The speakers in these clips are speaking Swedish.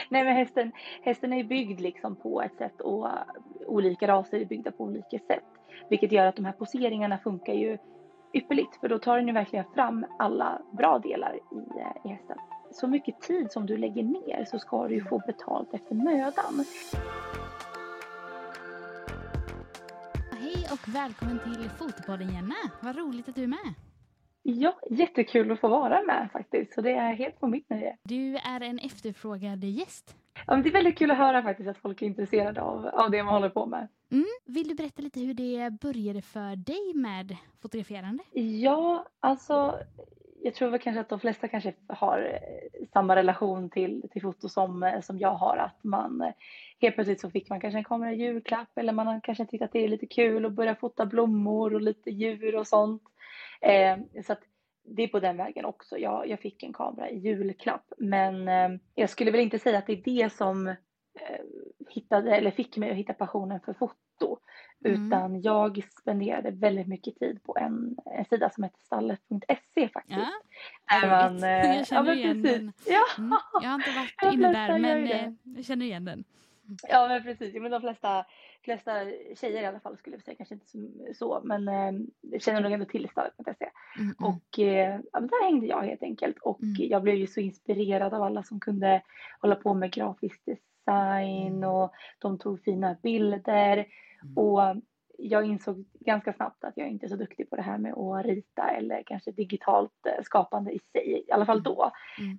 Nej, men hästen är ju byggd liksom på ett sätt och olika raser är byggda på olika sätt. Vilket gör att de här poseringarna funkar ju ypperligt. För då tar den ju verkligen fram alla bra delar i hästen. Så mycket tid som du lägger ner så ska du ju få betalt efter mödan. Hej och välkommen till Fotopodden, Jenna. Vad roligt att du är med. Ja, jättekul att få vara med faktiskt. Så det är helt på mitt nöje. Du är en efterfrågad gäst. Ja, men det är väldigt kul att höra faktiskt att folk är intresserade av det man håller på med. Vill du berätta lite hur det började för dig med fotograferande? Ja, alltså jag tror väl kanske att de flesta kanske har samma relation till foto som jag har. Att man helt plötsligt så fick man kanske en kamera i julklapp. Eller man har kanske tyckt att det är lite kul att börja fota blommor och lite djur och sånt. Så att det är på den vägen också. Jag fick en kamera i julklapp. Men jag skulle väl inte säga att det är det som fick mig att hitta passionen för foto. Utan jag spenderade väldigt mycket tid på en sida som heter stallet.se faktiskt. Ja, jag känner igen precis. den. Ja. Jag har inte varit inne där, men jag känner igen den. Ja, men precis. Men de flesta tjejer i alla fall skulle jag säga, kanske inte så, men känner nog ändå till stallet.se. Och där hängde jag helt enkelt. Och jag blev ju så inspirerad av alla som kunde hålla på med grafisk design och de tog fina bilder. Och jag insåg ganska snabbt att jag inte är så duktig på det här med att rita eller kanske digitalt skapande i sig, i alla fall då.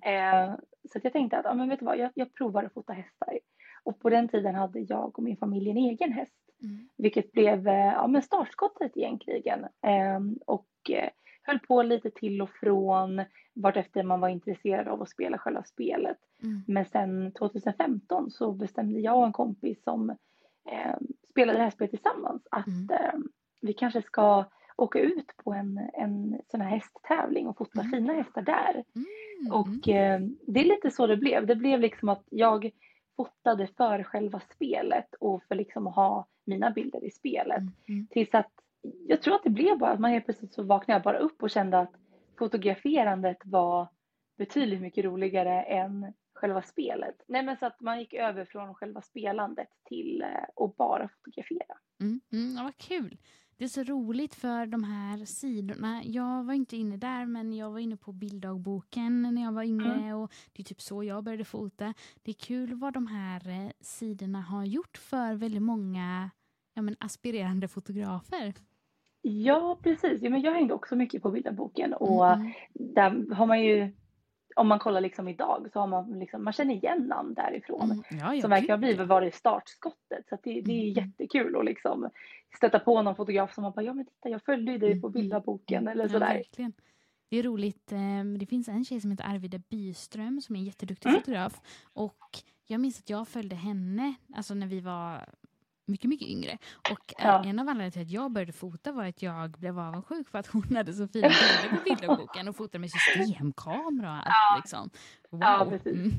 Så att jag tänkte att men vet du vad, jag provar att fota hästar. Och på den tiden hade jag och min familj en egen häst. Vilket blev startskottet egentligen. Och höll på lite till och från vartefter man var intresserad av att spela själva spelet. Men sen 2015 så bestämde jag och en kompis som spelade det här spelet tillsammans att vi kanske ska åka ut på en sån här hästtävling och fota fina hästar där. Och det är lite så det blev. Det blev liksom att jag fotade för själva spelet och för liksom att ha mina bilder i spelet. Tills att jag tror att det blev bara att man helt plötsligt så vaknade jag bara upp och kände att fotograferandet var betydligt mycket roligare än själva spelet. Nej, men så att man gick över från själva spelandet till att bara fotografera. Ja, vad kul. Det är så roligt för de här sidorna. Jag var inte inne där, men jag var inne på bilddagboken när jag var yngre och det är typ så jag började fota. Det är kul vad de här sidorna har gjort för väldigt många aspirerande fotografer. Ja, precis. Ja, men jag hängde också mycket på bilddagboken och där har man ju, om man kollar liksom idag så har man liksom, man känner igen namn därifrån som verkligen har blivit varit startskottet. Så att det är jättekul att liksom stöta på någon fotograf som man bara, ja men titta, jag följde dig på bilddagboken eller sådär. Ja, verkligen. Det är roligt. Det finns en tjej som heter Arvida Byström som är en jätteduktig fotograf. Och jag minns att jag följde henne alltså när vi var mycket, mycket yngre. Och en av anledningarna till att jag började fota var att jag blev avundsjuk för att hon hade så fina bilder på bilddagboken och fotade med systemkamera och allt liksom. Wow. Ja, precis.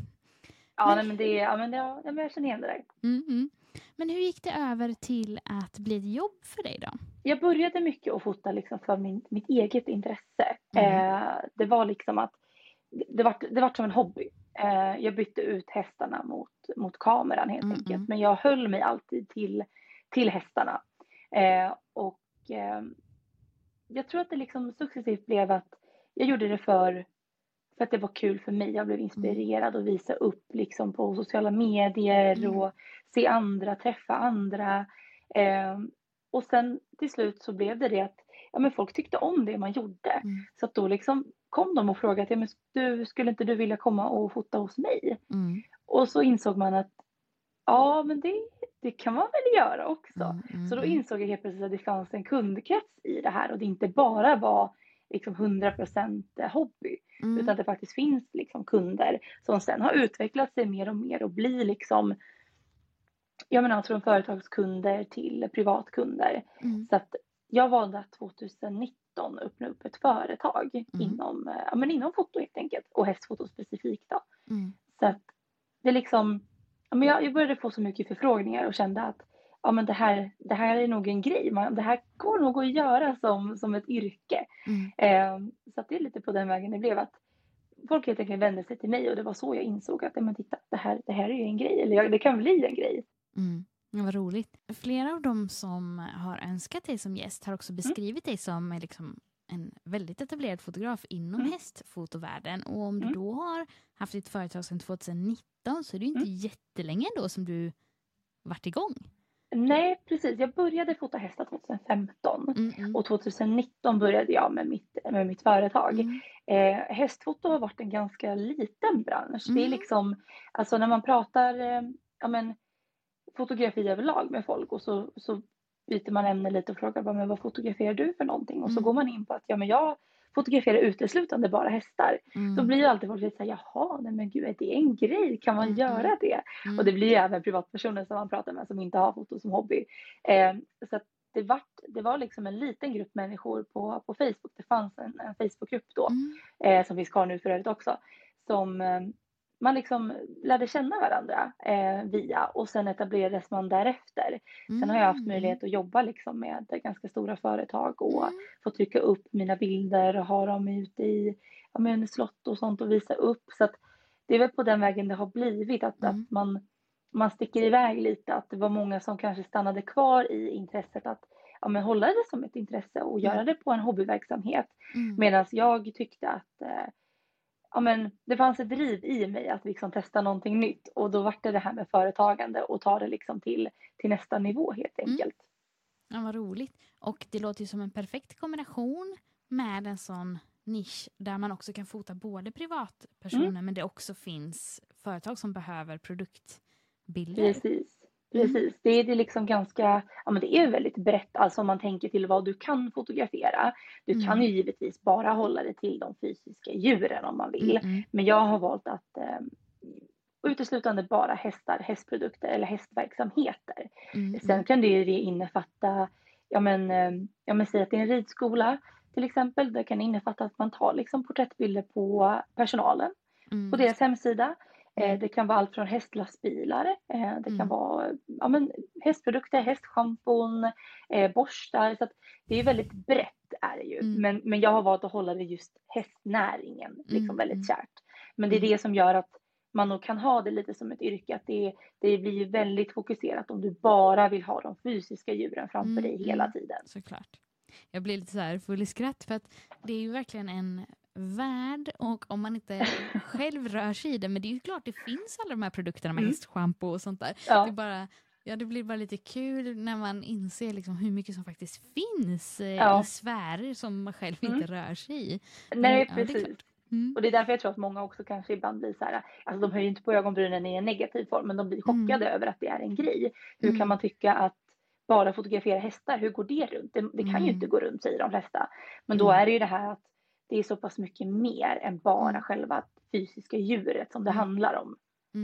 Men jag känner igen det där. Men hur gick det över till att bli ett jobb för dig då? Jag började mycket att fota liksom för mitt eget intresse. Det var liksom att det var som en hobby. Jag bytte ut hästarna mot kameran helt enkelt. Men jag höll mig alltid till hästarna. Och jag tror att det liksom successivt blev att jag gjorde det för att det var kul för mig. Jag blev inspirerad att visa upp liksom på sociala medier och se andra, träffa andra. Och sen till slut så blev det att folk tyckte om det man gjorde. Så att då liksom kom de och frågade att skulle inte du vilja komma och fota hos mig? Och så insåg man att men det kan man väl göra också. Så då insåg jag helt plötsligt att det fanns en kundkrets i det här och det inte bara var liksom 100% hobby. Utan att det faktiskt finns liksom kunder som sen har utvecklat sig mer och mer och blir liksom, från företagskunder till privatkunder. Så att jag valde att 2019 öppna upp ett företag inom foto helt enkelt. Och hästfoto specifikt då. Så att det liksom, jag började få så mycket förfrågningar och kände att det här är nog en grej. Det här går nog att göra som ett yrke. Så att det är lite på den vägen det blev att folk helt enkelt vände sig till mig och det var så jag insåg att men titta, det här är ju en grej, eller det kan bli en grej. Ja, vad roligt. Flera av dem som har önskat dig som gäst har också beskrivit dig som liksom en väldigt etablerad fotograf inom hästfotovärlden. Och om du då har haft ditt företag sedan 2019 så är det ju inte jättelänge då som du varit igång. Nej, precis. Jag började fota hästar 2015 och 2019 började jag med mitt företag. Hästfoto har varit en ganska liten bransch. Det är liksom, alltså när man pratar fotografi överlag med folk och så byter man ämne lite och frågar men vad fotograferar du för någonting? Och så går man in på att jag fotograferar uteslutande bara hästar. Då blir ju alltid folk lite såhär, jaha, nej men gud, är det en grej? Kan man göra det? Och det blir ju även privatpersoner som man pratar med som inte har foto som hobby. Så att det var liksom en liten grupp människor på Facebook. Det fanns en Facebookgrupp då, som finns kvar nu för övrigt också, som man liksom lärde känna varandra via och sen etablerades man därefter. Sen har jag haft möjlighet att jobba liksom med ganska stora företag och få trycka upp mina bilder och ha dem ute i slott och sånt och visa upp. Så att det är väl på den vägen det har blivit att man sticker iväg lite. Att det var många som kanske stannade kvar i intresset att hålla det som ett intresse och göra det på en hobbyverksamhet. Medan jag tyckte att det fanns ett driv i mig att liksom testa någonting nytt och då var det här med företagande och ta det liksom till nästa nivå helt enkelt. Ja, vad roligt. Och det låter ju som en perfekt kombination med en sån nisch där man också kan fota både privatpersoner men det också finns företag som behöver produktbilder. Precis. Det är liksom ganska, det är väldigt brett, alltså om man tänker till vad du kan fotografera. Du kan ju givetvis bara hålla det till de fysiska djuren om man vill. Men jag har valt att uteslutande bara hästar, hästprodukter eller hästverksamheter. Sen kan det ju innefatta, säg att det är en ridskola till exempel. Det kan innefatta att man tar liksom porträttbilder på personalen på deras hemsida. Det kan vara allt från hästlastbilar, det kan vara hästprodukter, hästschampon, borstar. Så att det är väldigt brett är det ju. Men jag har valt att hålla det just hästnäringen liksom väldigt kärt. Men det är det som gör att man nog kan ha det lite som ett yrke. Att det blir ju väldigt fokuserat om du bara vill ha de fysiska djuren framför dig hela tiden. Såklart. Jag blir lite så här full i skratt för att det är ju verkligen en värld och om man inte själv rör sig i det, men det är ju klart det finns alla de här produkterna med hästschampo och sånt där. Det blir bara lite kul när man inser liksom hur mycket som faktiskt finns i sfärer som man själv inte rör sig i. Nej, precis. Och det är därför jag tror att många också kanske ibland blir så här, alltså de höjer inte på ögonbrynen i en negativ form, men de blir chockade över att det är en grej. Hur kan man tycka att bara fotografera hästar, hur går det runt? Det kan ju inte gå runt, säger de flesta. Men då är det ju det här att det är så pass mycket mer än bara själva fysiska djuret som det handlar om.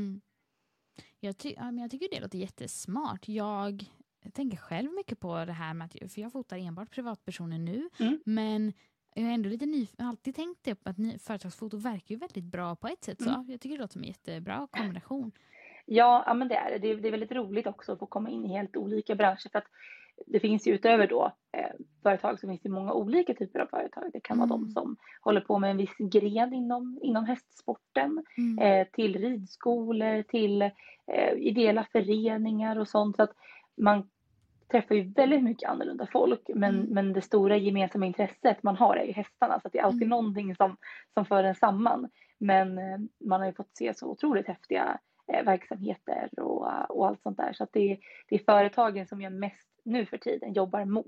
Jag tycker det låter jättesmart. Jag tänker själv mycket på det här med att, för jag fotar enbart privatpersoner nu, men jag är ändå lite alltid tänkt att företagsfoto verkar ju väldigt bra på ett sätt. Så jag tycker det låter som en jättebra kombination. Ja, men det är det. Det är väldigt roligt också att få komma in i helt olika branscher. För att det finns ju utöver då företag så finns det många olika typer av företag. Det kan vara de som håller på med en viss gren inom hästsporten. Till ridskolor, till ideella föreningar och sånt. Så att man träffar ju väldigt mycket annorlunda folk. Men det stora gemensamma intresset man har är ju hästarna. Så att det är alltid någonting som för en samman. Men man har ju fått se så otroligt häftiga verksamheter och allt sånt där. Så att det är företagen som jag mest nu för tiden jobbar mot.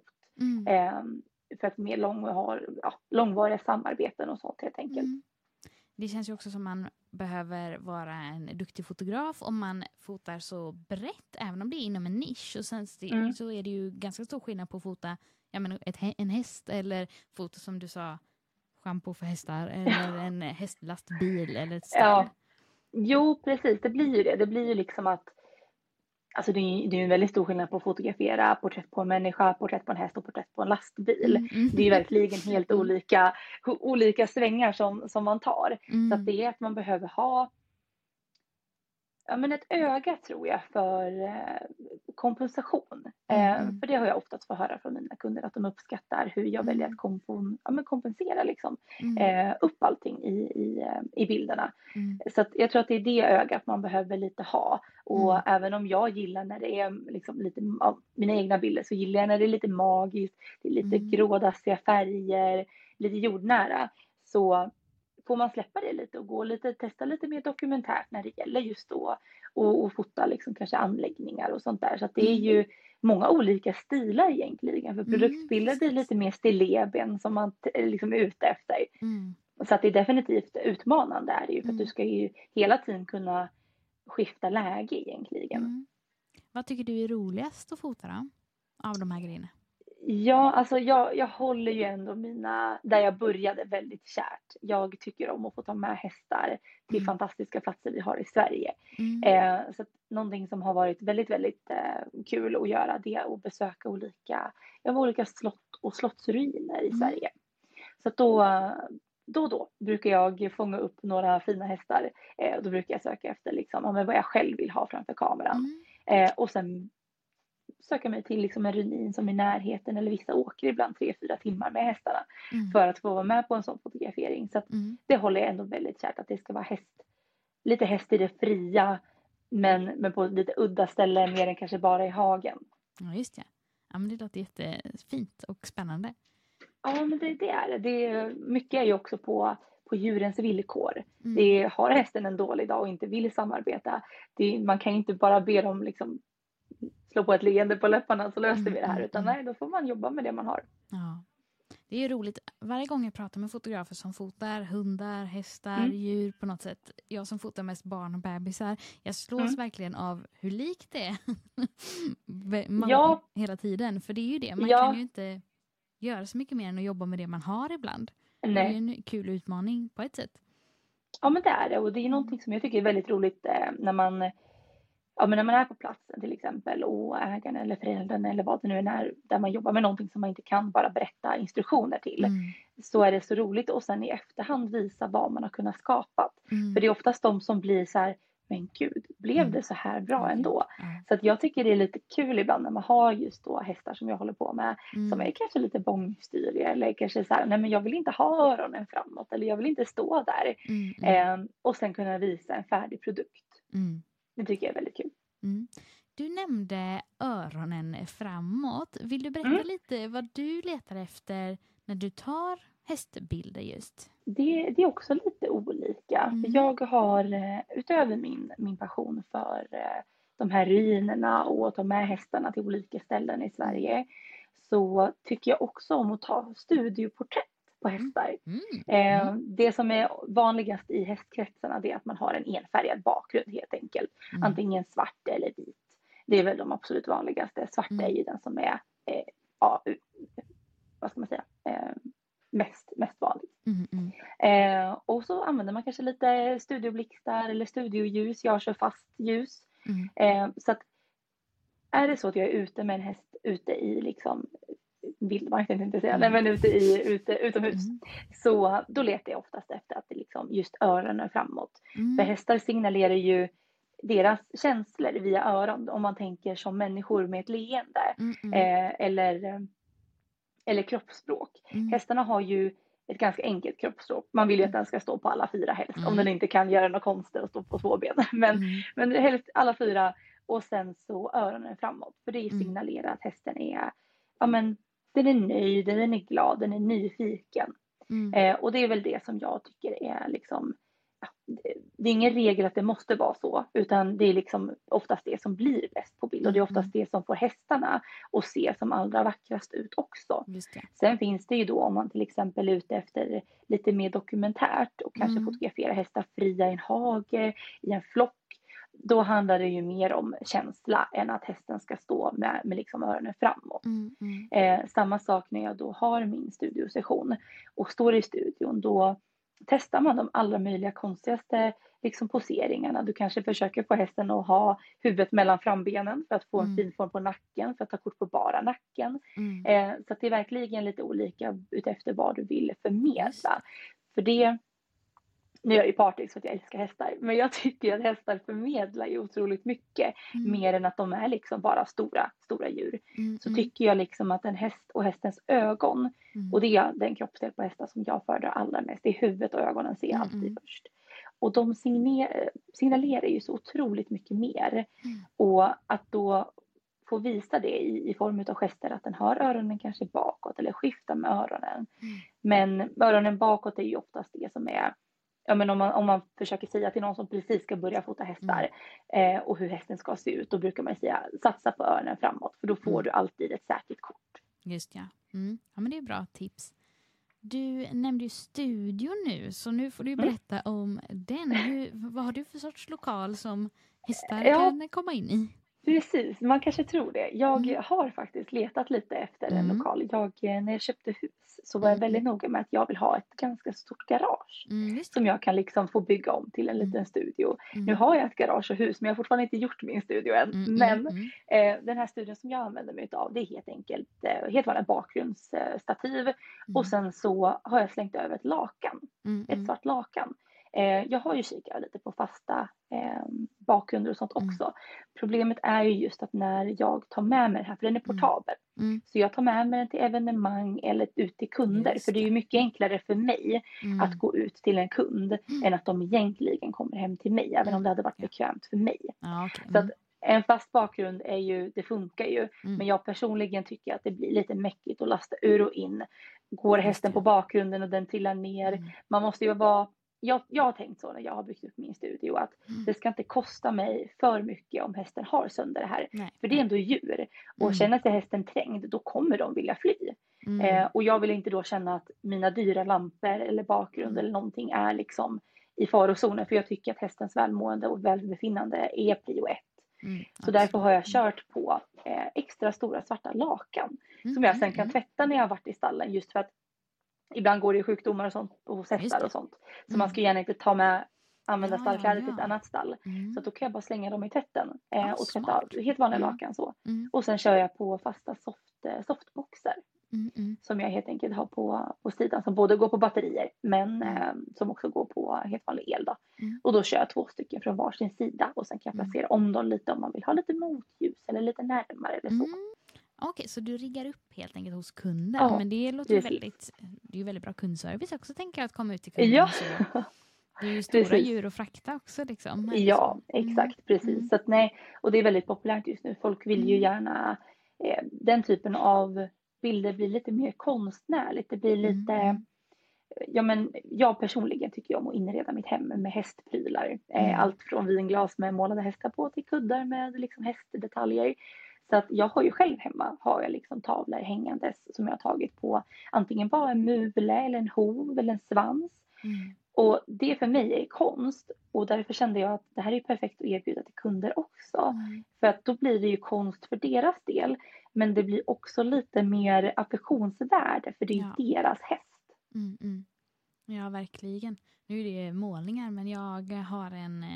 För att mer långvariga samarbeten och sånt helt enkelt. Det känns ju också som man behöver vara en duktig fotograf om man fotar så brett, även om det är inom en nisch. Och sen så är det ju ganska stor skillnad på att fota en häst eller foto som du sa, shampoo för hästar eller en hästlastbil eller ett stall. Jo, precis. Det blir ju det. Det blir ju liksom att alltså det är ju en väldigt stor skillnad på att fotografera porträtt på en människa, porträtt på en häst och porträtt på en lastbil. Det är ju verkligen helt olika svängar som man tar. Så att det är att man behöver ha Ja, men ett öga tror jag för kompensation. För det har jag oftast fått höra från mina kunder att de uppskattar hur jag väljer att kompensera liksom, upp allting i bilderna. Så att jag tror att det är det ögat man behöver lite ha. Och även om jag gillar när det är liksom lite av mina egna bilder, så gillar jag när det är lite magiskt, det är lite grådassiga färger, lite jordnära, så får man släppa det lite och testa lite mer dokumentärt när det gäller just då och fota liksom kanske anläggningar och sånt där. Så att det är ju många olika stilar egentligen. För produktbilder blir lite mer stilleben som man liksom är ute efter. Så att det är definitivt utmanande är det ju, för att du ska ju hela tiden kunna skifta läge egentligen. Vad tycker du är roligast att fota då? Av de här grejerna? Ja, alltså jag håller ju ändå där jag började väldigt kärt. Jag tycker om att få ta med hästar till fantastiska platser vi har i Sverige. Så att någonting som har varit väldigt, väldigt kul att göra, det är att besöka olika slott och slottsruiner i Sverige. Så att då brukar jag fånga upp några fina hästar. Då brukar jag söka efter liksom, vad jag själv vill ha framför kameran. Och sen söka mig till liksom en ruin som är i närheten, eller vissa åker ibland 3-4 timmar med hästarna för att få vara med på en sån fotografering. Så att det håller jag ändå väldigt kärt, att det ska vara lite häst i det fria, men på lite udda ställen, mer än kanske bara i hagen. Ja, just det. Ja, men det låter jättefint och spännande. Ja, men det är det. Mycket är ju också på djurens villkor. Har hästen en dålig dag och inte vill samarbeta, man kan ju inte bara be dem liksom slå på ett leende på läpparna så löser vi det här. Utan nej, då får man jobba med det man har. Ja. Det är ju roligt. Varje gång jag pratar med fotografer som fotar hundar, hästar, djur på något sätt. Jag som fotar mest barn och bebisar. Jag slås verkligen av hur likt det är. Hela tiden. För det är ju det. Man kan ju inte göra så mycket mer än att jobba med det man har ibland. Nej. Det är ju en kul utmaning på ett sätt. Ja, men det är det. Och det är någonting som jag tycker är väldigt roligt när man är på platsen till exempel, och ägaren eller föräldern eller vad det nu är, där man jobbar med någonting som man inte kan bara berätta instruktioner till, så är det så roligt och sen i efterhand visa vad man har kunnat skapa. För det är oftast de som blir så här, men gud, blev det så här bra ändå? Så att jag tycker det är lite kul ibland när man har just då hästar som jag håller på med, som är kanske lite bångstyriga, eller kanske så här, nej men jag vill inte ha öronen framåt, eller jag vill inte stå där. Och sen kunna visa en färdig produkt. Det tycker jag är väldigt kul. Du nämnde öronen framåt. Vill du berätta lite vad du letar efter när du tar hästbilder just? Det är också lite olika. Jag har utöver min passion för de här ruinerna och att ta med hästarna till olika ställen i Sverige, så tycker jag också om att ta studioporträtt på hästar. Det som är vanligast i hästkretsarna, det är att man har en enfärgad bakgrund helt enkelt. Antingen svart eller vit. Det är väl de absolut vanligaste. Svart är ju den som är vad ska man säga, mest vanlig. Och så använder man kanske lite studioblixtar eller studioljus. Jag kör fast ljus. Så att är det så att jag är ute med en häst ute i liksom vildmarken, inte säga, men utomhus, så då letar jag oftast efter att det liksom just öronen Framåt. För hästar signalerar ju deras känslor via öron, om man tänker som människor med ett leende eller kroppsspråk. Hästarna har ju ett ganska enkelt kroppsspråk. Man vill ju att den ska stå på alla 4 helst, om den inte kan göra något konstigt och stå på 2 ben. Men helst alla 4, och sen så öronen framåt. För det signalerar att hästen är, den är nöjd, den är glad, den är nyfiken. Och det är väl det som jag tycker är liksom, det är ingen regel att det måste vara så, utan det är liksom oftast det som blir bäst på bild, och det är oftast det som får hästarna att se som allra vackrast ut också. Sen finns det ju då, om man till exempel är ute efter lite mer dokumentärt och kanske fotografera hästar fria i en hage, i en flock, då handlar det ju mer om känsla än att hästen ska stå med liksom öronen framåt. Samma sak när jag då har min studiosession och står i studion, då testar man de allra möjliga konstigaste liksom poseringarna. Du kanske försöker få hästen att ha huvudet mellan frambenen för att få en fin form på nacken, för att ta kort på bara nacken. Så att det är verkligen lite olika utefter vad du vill förmedla. För det, nu är jag ju partisk för att jag älskar hästar, men jag tycker att hästar förmedlar ju otroligt mycket mer än att de är liksom bara stora djur. Så tycker jag liksom att en häst och hästens ögon, och det är den kroppsdel på hästar som jag föredrar allra mest, det är huvudet och ögonen ser jag alltid först. Och de signalerar ju så otroligt mycket mer. Och att då få visa det i form av gester, att den har öronen kanske bakåt eller skiftar med öronen. Men öronen bakåt är ju oftast det som är, ja, men om man försöker säga till någon som precis ska börja fota hästar och hur hästen ska se ut, då brukar man säga satsa på öronen framåt, för då får du alltid ett säkert kort. Just ja. Ja, men det är bra tips. Du nämnde ju studion nu, så nu får du berätta om den. Vad har du för sorts lokal som hästar kan komma in i? Precis, man kanske tror det. Jag har faktiskt letat lite efter en lokal. När jag köpte hus så var jag väldigt noga med att jag vill ha ett ganska stort garage som jag kan liksom få bygga om till en liten studio. Nu har jag ett garage och hus, men jag har fortfarande inte gjort min studio än. Men den här studion som jag använder mig av, det är helt enkelt helt vanligt bakgrundsstativ. Och sen så har jag slängt över ett lakan, ett svart lakan. Jag har ju kikat lite på fasta bakgrunder och sånt också. Problemet är ju just att när jag tar med mig den här, för den är portabel. Så jag tar med mig den till evenemang eller ut till kunder. För det är ju mycket enklare för mig att gå ut till en kund än att de egentligen kommer hem till mig. Även om det hade varit bekvämt för mig. Så att en fast bakgrund är ju, det funkar ju. Men jag personligen tycker att det blir lite mäckigt att lasta ur och in. Går hästen på bakgrunden och den trillar ner. Man måste ju vara... Jag har tänkt så när jag har byggt upp min studio, att det ska inte kosta mig för mycket om hästen har sönder det här. För det är ändå djur. Och känner sig hästen trängd, då kommer de vilja fly. Och jag vill inte då känna att mina dyra lampor eller bakgrund eller någonting är liksom i farozonen. För jag tycker att hästens välmående och välbefinnande är prio 1. Så därför har jag kört på extra stora svarta lakan. Som jag sen kan tvätta när jag har varit i stallen, just för att ibland går det sjukdomar och sånt hos hästar och sånt. Så man ska gärna inte använda stallkläder till ett annat stall. Så då kan jag bara slänga dem i tvätten och tvätta av helt vanliga lakan så. Och sen kör jag på fasta softboxar. Som jag helt enkelt har på sidan, som både går på batterier men som också går på helt vanlig el då. Och då kör jag 2 stycken från varsin sida, och sen kan jag placera om dem lite om man vill ha lite motljus eller lite närmare eller så. Okej, så du riggar upp helt enkelt hos kunden. Men det låter ju väldigt bra kundservice också, tänker jag, att komma ut till kunden. Så. Det är ju stora djur att frakta också liksom. Ja, exakt, precis. Så att, och det är väldigt populärt just nu. Folk vill ju gärna den typen av bilder blir lite mer konstnärligt. Det blir lite... Ja, men jag personligen tycker om att inreda mitt hem med hästprylar. Allt från vinglas med målade hästar på till kuddar med liksom hästdetaljer. Så att jag har ju själv hemma, har jag liksom tavlor hängandes som jag har tagit på antingen bara en mule eller en hov eller en svans. Och det för mig är konst, och därför kände jag att det här är perfekt att erbjuda till kunder också. För att då blir det ju konst för deras del, men det blir också lite mer affektionsvärde, för det är deras häst. Ja, verkligen. Nu är det målningar, men jag har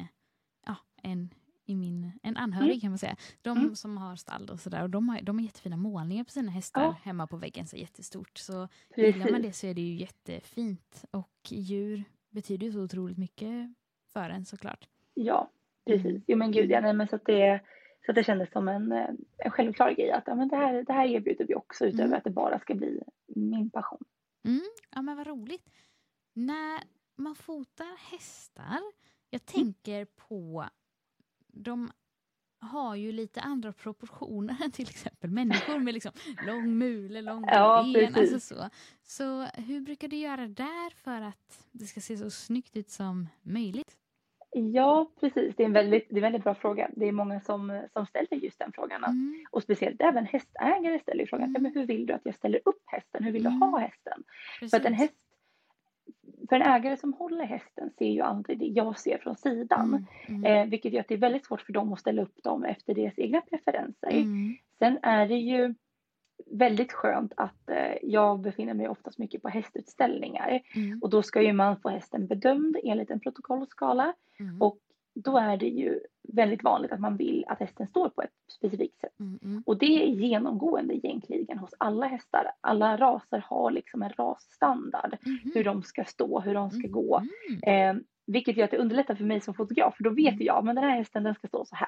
en anhörig kan man säga. De som har stall och sådär. Och de har jättefina målningar på sina hästar hemma på väggen. Så jättestort. Så gillar man det så är det ju jättefint. Och djur betyder ju så otroligt mycket för en, såklart. Ja, precis. Jo men gud, men så att det kändes som en självklar grej. Att men det här erbjuder vi också, utöver att det bara ska bli min passion. Ja, men vad roligt. När man fotar hästar, jag tänker på... De har ju lite andra proportioner än till exempel människor med liksom lång mule, lång ben, alltså så. Så hur brukar du göra där för att det ska se så snyggt ut som möjligt? Ja, precis. Det är en väldigt bra fråga. Det är många som ställer just den frågan. Och speciellt även hästägare ställer frågan. Men hur vill du att jag ställer upp hästen? Hur vill du ha hästen? Precis. För en ägare som håller hästen ser ju aldrig det jag ser från sidan. Vilket gör att det är väldigt svårt för dem att ställa upp dem efter deras egna preferenser. Sen är det ju väldigt skönt att jag befinner mig oftast mycket på hästutställningar. Och då ska ju man få hästen bedömd enligt en protokollskala. Och då är det ju väldigt vanligt att man vill att hästen står på ett specifikt sätt. Och det är genomgående egentligen hos alla hästar. Alla raser har liksom en rasstandard. Hur de ska stå, hur de ska gå. Vilket gör att det underlättar för mig som fotograf. För då vet jag, men den här hästen den ska stå så här.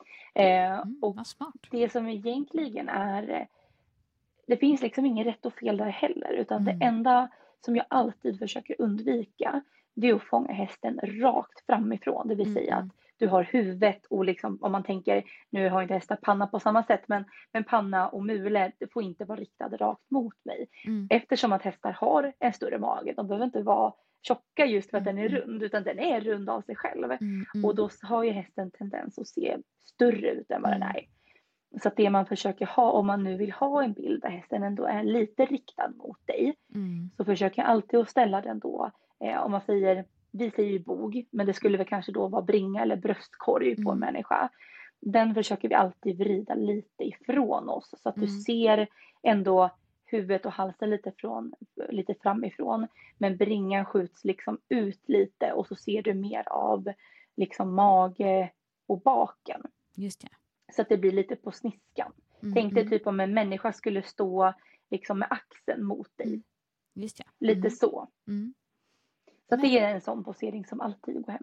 Och vad smart. det som egentligen är, det finns liksom ingen rätt och fel där heller. Utan det enda som jag alltid försöker undvika, det är att fånga hästen rakt framifrån. Det vill säga att du har huvudet och liksom, om man tänker, nu har inte hästar panna på samma sätt, men panna och mule, det får inte vara riktade rakt mot mig. Eftersom att hästar har en större mage, de behöver inte vara tjocka just för att den är rund, utan den är rund av sig själv. Och då har ju hästen tendens att se större ut än vad den är. Så att det man försöker ha, om man nu vill ha en bild där hästen ändå är lite riktad mot dig, så försöker jag alltid att ställa den då, om man säger, vi säger bog, men det skulle väl kanske då vara bringa eller bröstkorg på en människa. Den försöker vi alltid vrida lite ifrån oss, så att du ser ändå huvudet och halsen lite framifrån, men bringan skjuts liksom ut lite och så ser du mer av liksom mage och baken. Just det. Så att det blir lite på sniskan. Tänk dig typ om en människa skulle stå liksom med axeln mot dig. Just det. Lite så. Så att det är en sån posering som alltid går hem.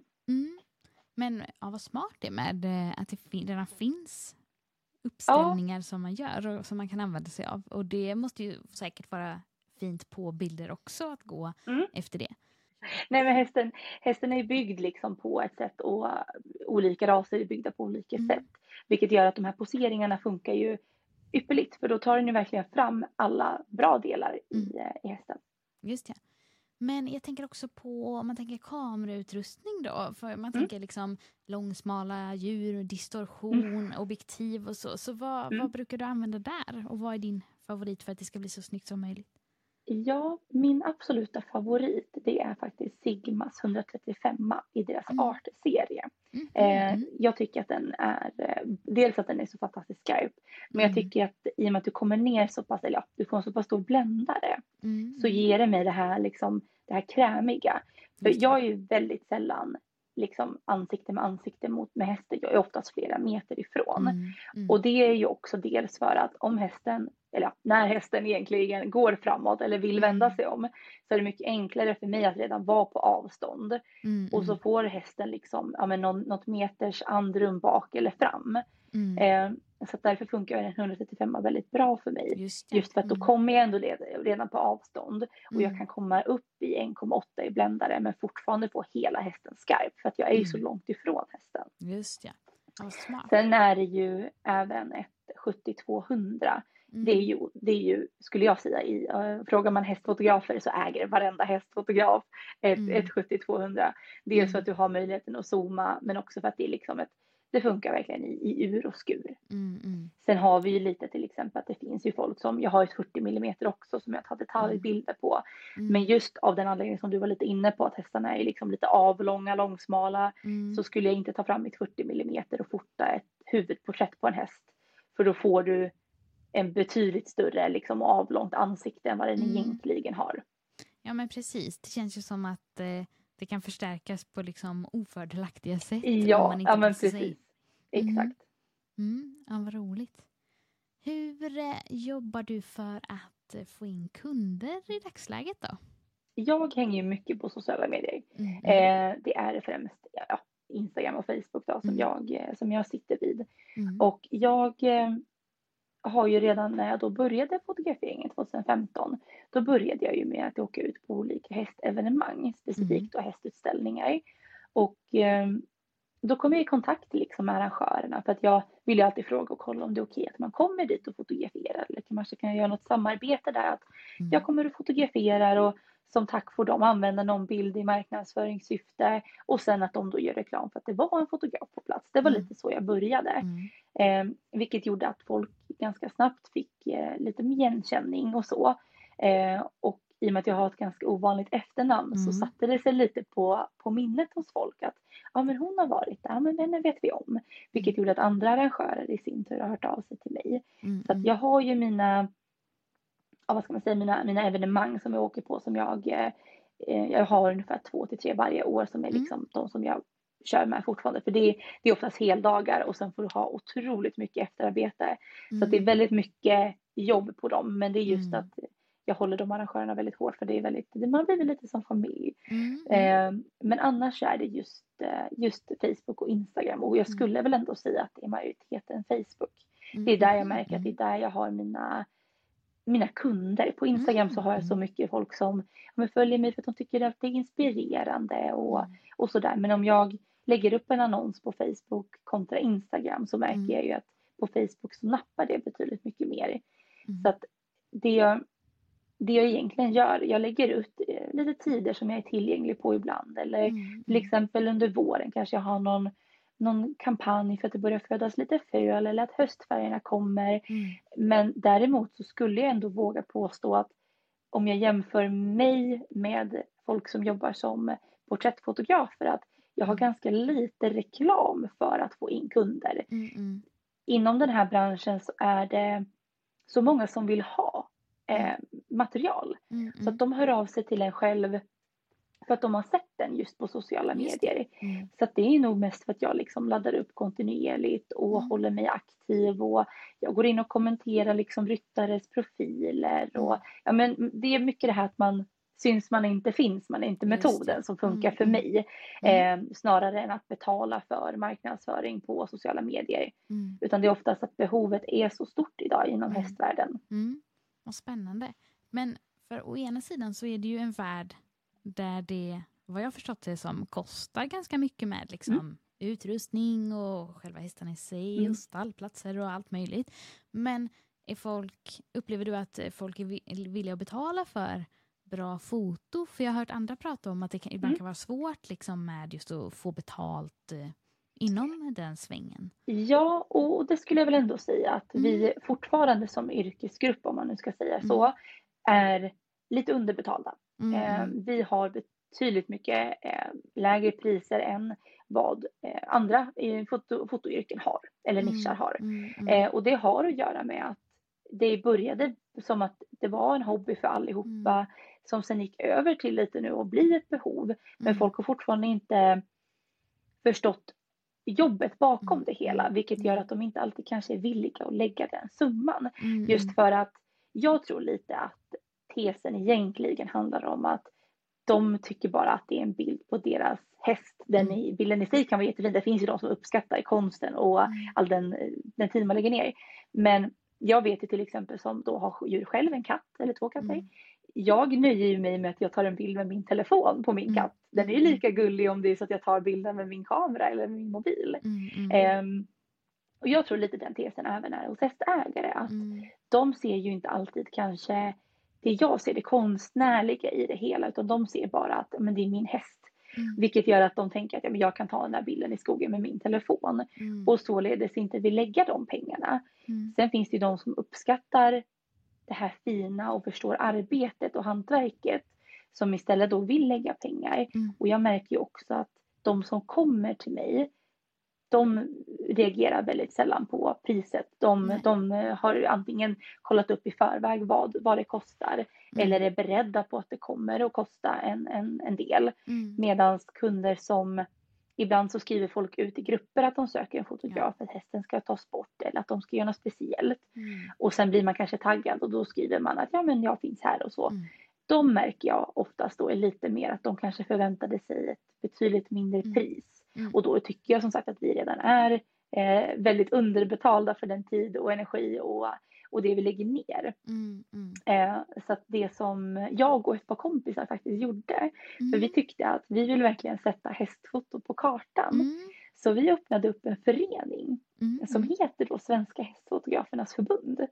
Men vad smart det är med att det redan finns uppställningar som man gör och som man kan använda sig av. Och det måste ju säkert vara fint på bilder också att gå efter det. Nej, men hästen är byggd liksom på ett sätt och olika raser är byggda på olika sätt. Vilket gör att de här poseringarna funkar ju ypperligt. För då tar den ju verkligen fram alla bra delar i hästen. Just det. Men jag tänker också på, om man tänker kamerautrustning då. För man tänker liksom långsmala djur, distorsion, objektiv och så. Så vad brukar du använda där? Och vad är din favorit för att det ska bli så snyggt som möjligt? Ja, min absoluta favorit, det är faktiskt Sigmas 135 i deras artserie. Jag tycker att den är, dels att den är så fantastiskt skarp, men jag tycker att i och med att du kommer ner så pass, eller du får en så pass stor bländare, så ger det mig det här liksom, det här krämiga. För jag är ju väldigt sällan liksom ansikte med ansikte med hästen. Jag är oftast flera meter ifrån. Och det är ju också dels för att om hästen, eller när hästen egentligen går framåt eller vill vända sig om, så är det mycket enklare för mig att redan vara på avstånd. Och så får hästen liksom något meters andrum bak eller fram. Så att därför funkar den 135 väldigt bra för mig. Just för att då kommer jag ändå redan på avstånd. Och jag kan komma upp i 1,8 i bländare, men fortfarande få hela hästen skarp. För att jag är ju så långt ifrån hästen. Just det. Smart. Sen är det ju även ett 7200. Det är ju, skulle jag säga, frågar man hästfotografer så äger varenda hästfotograf ett 7200. Dels för att du har möjligheten att zooma, men också för att det är liksom det funkar verkligen i ur och skur. Sen har vi ju lite till exempel att det finns ju folk som, jag har ett 40 mm också som jag tar detaljbilder på. Men just av den anledningen som du var lite inne på, att hästarna är liksom lite avlånga, långsmala, så skulle jag inte ta fram mitt 40 mm och fota ett huvudporträtt på en häst. För då får du en betydligt större liksom avlångt ansikte än vad den egentligen har. Ja, men precis. Det känns ju som att det kan förstärkas på liksom ofördelaktiga sätt. Ja, om man inte men precis. Exakt. Ja, vad roligt. Hur jobbar du för att få in kunder i dagsläget då? Jag hänger ju mycket på sociala medier. Det är främst Instagram och Facebook då, som jag sitter vid. Och jag har ju redan när jag då började fotograferingen 2015, då började jag ju med att åka ut på olika hästevenemang, specifikt och hästutställningar. Och då kom jag i kontakt liksom med arrangörerna, för att jag ville alltid fråga och kolla om det är okej att man kommer dit och fotograferar, eller kanske kan jag göra något samarbete där, att jag kommer och fotograferar och som tack får de använda någon bild i marknadsföringssyfte, och sen att de då gör reklam för att det var en fotograf på plats. Det var lite så jag började. Vilket gjorde att folk ganska snabbt fick lite igenkänning och så. Och i och med att jag har ett ganska ovanligt efternamn så satte det sig lite på minnet hos folk att men hon har varit där, men den vet vi om. Vilket gjorde att andra arrangörer i sin tur har hört av sig till mig. Så att jag har ju mina evenemang som jag åker på, som jag har ungefär 2 till 3 varje år, som är liksom de som jag kör med fortfarande. För det är oftast heldagar och sen får du ha otroligt mycket efterarbete. Så att det är väldigt mycket jobb på dem. Men det är just att jag håller de arrangörerna väldigt hårt, för det är man blir lite som familj. Men annars är det just Facebook och Instagram, och jag skulle väl ändå säga att det är majoriteten Facebook. Det är där jag märker att det är där jag har mina kunder. På Instagram så har jag så mycket folk som följer mig för att de tycker att det är inspirerande och sådär. Men om jag lägger upp en annons på Facebook kontra Instagram, så märker jag ju att på Facebook så nappar det betydligt mycket mer. Så att det jag egentligen gör, jag lägger ut lite tider som jag är tillgänglig på ibland. Eller till exempel under våren kanske jag har någon kampanj för att det börjar födas lite föl, eller att höstfärgerna kommer. Men däremot så skulle jag ändå våga påstå att om jag jämför mig med folk som jobbar som porträttfotografer, att jag har ganska lite reklam för att få in kunder. Inom den här branschen så är det så många som vill ha material. Så att de hör av sig till en själv för att de har sett den just på sociala medier. Så att det är nog mest för att jag liksom laddar upp kontinuerligt och håller mig aktiv, och jag går in och kommenterar liksom ryttares profiler, och men det är mycket det här att man syns, man inte finns, man är inte metoden som funkar för mig, snarare än att betala för marknadsföring på sociala medier, utan det är oftast att behovet är så stort idag inom hästvärlden. Vad spännande. Men för å ena sidan så är det ju en värld där det, vad jag förstått det som, kostar ganska mycket med liksom utrustning och själva hästarna i sig och stallplatser och allt möjligt. Men upplever du att folk är villiga att betala för bra foto? För jag har hört andra prata om att det ibland kan vara svårt liksom med just att få betalt inom den svängen. Ja, och det skulle jag väl ändå säga att vi fortfarande som yrkesgrupp, om man nu ska säga så, är lite underbetalda. Vi har betydligt mycket lägre priser än vad andra fotoyrken har, eller nischar har. Och det har att göra med att det började som att det var en hobby för allihopa, som sen gick över till lite nu och blir ett behov. Men folk har fortfarande inte förstått jobbet bakom det hela, vilket gör att de inte alltid kanske är villiga att lägga den summan. Just för att jag tror lite att tesen egentligen handlar om att de tycker bara att det är en bild på deras häst. Bilden i sig kan vara jättefin. Det finns ju de som uppskattar konsten och all den tid man lägger ner. Men jag vet ju till exempel, som då har djur själv, en katt eller 2 katter. Jag nöjer mig med att jag tar en bild med min telefon på min katt. Den är ju lika gullig om det är så att jag tar bilden med min kamera eller med min mobil. Och jag tror lite den tesen även är hos hästägare, att de ser ju inte alltid kanske det jag ser, det konstnärliga i det hela, utan de ser bara att men det är min häst. Vilket gör att de tänker att jag kan ta den där bilden i skogen med min telefon. Och således inte vill lägga de pengarna. Sen finns det ju de som uppskattar det här fina och förstår arbetet och hantverket, som istället då vill lägga pengar. Och jag märker ju också att de som kommer till mig, de reagerar väldigt sällan på priset. De har antingen kollat upp i förväg vad det kostar, eller är beredda på att det kommer att kosta en del. Medan kunder som, ibland så skriver folk ut i grupper att de söker en fotograf för att hästen ska tas bort, eller att de ska göra något speciellt. Och sen blir man kanske taggad, och då skriver man att men jag finns här och så. De märker jag oftast då är lite mer att de kanske förväntade sig ett betydligt mindre pris. Och då tycker jag som sagt att vi redan är väldigt underbetalda för den tid och energi och det vi lägger ner. Så att det som jag och ett par kompisar faktiskt gjorde, för vi tyckte att vi vill verkligen sätta hästfoto på kartan. Så vi öppnade upp en förening som heter då Svenska hästfotografernas förbund.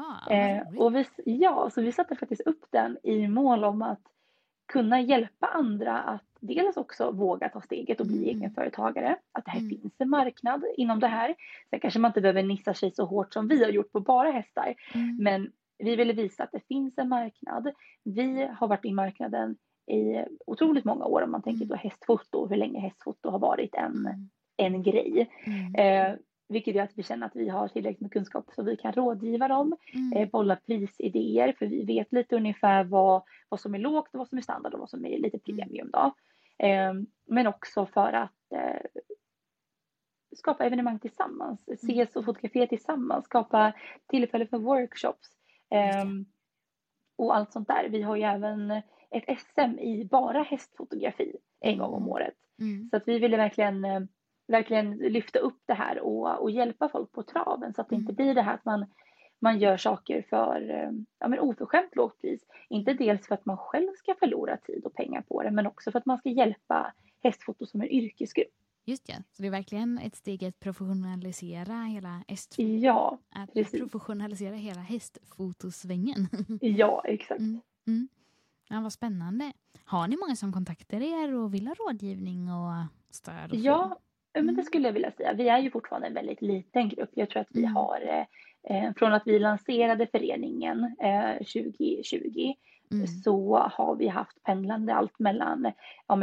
Så vi satte faktiskt upp den i mål om att kunna hjälpa andra att dels också våga ta steget och bli egenföretagare. Att det här finns en marknad inom det här. Sen kanske man inte behöver nissa sig så hårt som vi har gjort på bara hästar. Men vi ville visa att det finns en marknad. Vi har varit i marknaden i otroligt många år, om man tänker på hästfoto. Hur länge hästfoto har varit en grej. Vilket gör att vi känner att vi har tillräckligt med kunskap så vi kan rådgiva dem, bolla prisidéer, för vi vet lite ungefär vad som är lågt och vad som är standard och vad som är lite premium då. Men också för att skapa evenemang tillsammans, ses och fotografera tillsammans, skapa tillfälle för workshops. och allt sånt där. Vi har ju även ett SM i bara hästfotografi en gång om året. Så att vi ville verkligen lyfta upp det här och hjälpa folk på traven så att det inte blir det här att man gör saker för oförskämt lågt pris. Inte dels för att man själv ska förlora tid och pengar på det, men också för att man ska hjälpa hästfoto som en yrkesgrupp. Just det, så det är verkligen ett steg att professionalisera hela Ja, precis. Professionalisera hela hästfotosvängen. Ja, exakt. Ja, vad spännande. Har ni många som kontaktar er och vill ha rådgivning och stöd? Ja, men det skulle jag vilja säga. Vi är ju fortfarande en väldigt liten grupp. Jag tror att vi har, från att vi lanserade föreningen 2020 så har vi haft pendlande allt mellan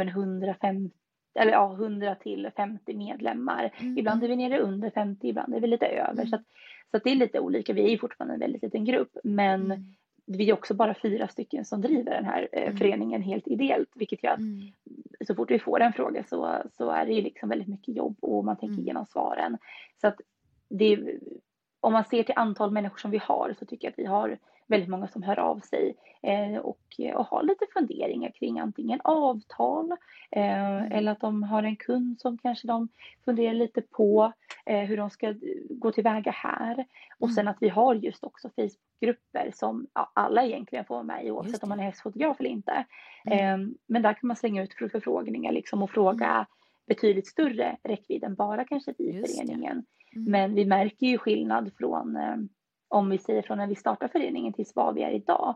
100 till 50 medlemmar. Ibland är vi nere under 50, ibland är vi lite över. Så att det är lite olika. Vi är ju fortfarande en väldigt liten grupp, men vi är också bara 4 stycken som driver den här föreningen helt ideellt, vilket gör att så fort vi får en fråga så är det ju liksom väldigt mycket jobb och man tänker igenom svaren. Så att om man ser till antal människor som vi har så tycker jag att vi har väldigt många som hör av sig och har lite funderingar kring antingen avtal eller att de har en kund som kanske de funderar lite på hur de ska gå tillväga här. Och sen att vi har just också Facebookgrupper som alla egentligen får med i, oavsett om man är hästfotograf eller inte. Men där kan man slänga ut förfrågningar liksom och fråga betydligt större räckvidd än bara kanske vi i föreningen. Men vi märker ju skillnad från om vi säger från när vi startade föreningen tills vad vi är idag.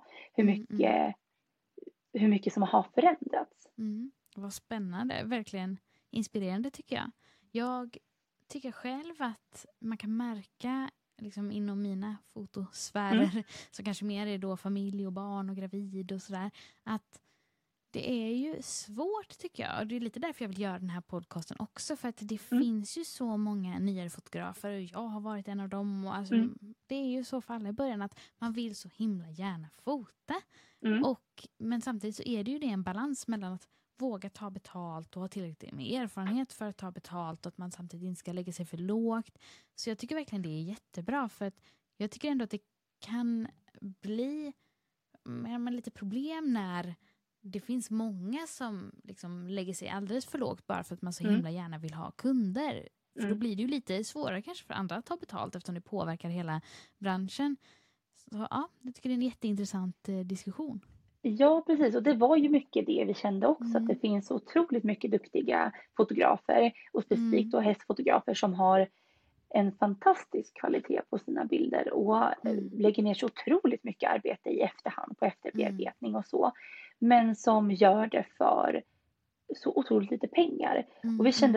Hur mycket som har förändrats. Vad spännande. Verkligen inspirerande tycker jag. Jag tycker själv att man kan märka liksom inom mina fotosfärer så kanske mer är då familj och barn och gravid och sådär, att det är ju svårt tycker jag. Och det är lite därför jag vill göra den här podcasten också. För att det finns ju så många nyare fotografer. Och jag har varit en av dem. Och alltså, det är ju så för alla i början att man vill så himla gärna fota. Men samtidigt så är det ju en balans mellan att våga ta betalt och ha tillräckligt med erfarenhet för att ta betalt. Och att man samtidigt inte ska lägga sig för lågt. Så jag tycker verkligen det är jättebra. För att jag tycker ändå att det kan bli lite problem när det finns många som liksom lägger sig alldeles för lågt bara för att man så himla gärna vill ha kunder. För då blir det ju lite svårare kanske för andra att ta betalt eftersom det påverkar hela branschen. Så ja, jag tycker det är en jätteintressant diskussion. Ja, precis. Och det var ju mycket det vi kände också. Att det finns otroligt mycket duktiga fotografer och specifikt då hästfotografer som har en fantastisk kvalitet på sina bilder och lägger ner så otroligt mycket arbete i efterhand på efterbearbetning och så. Men som gör det för så otroligt lite pengar. Och vi kände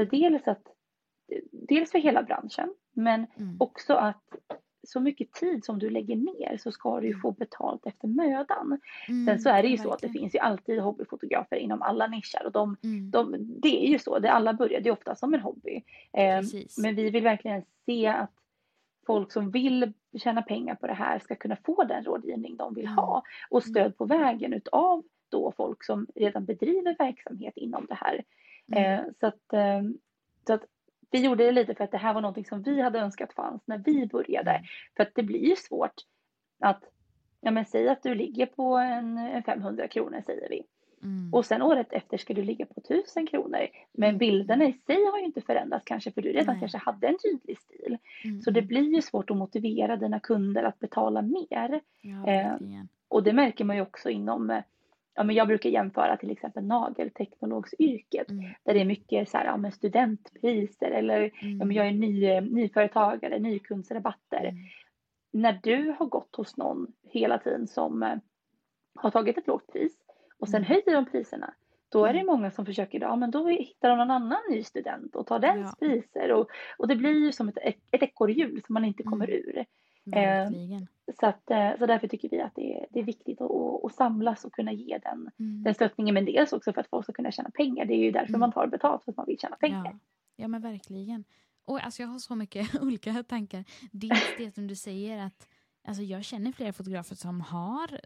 dels för hela branschen, men också att så mycket tid som du lägger ner så ska du ju få betalt efter mödan. Sen så är det ju så att det finns ju alltid hobbyfotografer inom alla nischer och det är ju så, det alla börjar, det är ofta som en hobby. Men vi vill verkligen se att folk som vill tjäna pengar på det här ska kunna få den rådgivning de vill ha och stöd på vägen utav då folk som redan bedriver verksamhet inom det här. Så att vi gjorde det lite för att det här var något som vi hade önskat fanns när vi började. För att det blir ju svårt att, säg att du ligger på en 500 kronor säger vi. Och sen året efter ska du ligga på 1000 kronor. Men bilderna i sig har ju inte förändrats kanske för du redan kanske hade en tydlig stil. Så det blir ju svårt att motivera dina kunder att betala mer. Och det märker man ju också inom, jag brukar jämföra till exempel nagelteknologsyrket. Där det är mycket så här, studentpriser eller jag är nyföretagare, nykundsrabatter. När du har gått hos någon hela tiden som har tagit ett lågt pris och sen höjer de priserna. Då är det många som försöker, men då hittar de någon annan ny student och tar dens priser. Och det blir ju som ett ekorrhjul som man inte kommer ur. Så därför tycker vi att det är viktigt att samlas och kunna ge den stöttningen. Men dels också för att folk ska kunna tjäna pengar. Det är ju därför man tar betalt, för att man vill tjäna pengar. Ja men verkligen. Och alltså jag har så mycket olika tankar. Dels det som du säger att alltså jag känner flera fotografer som har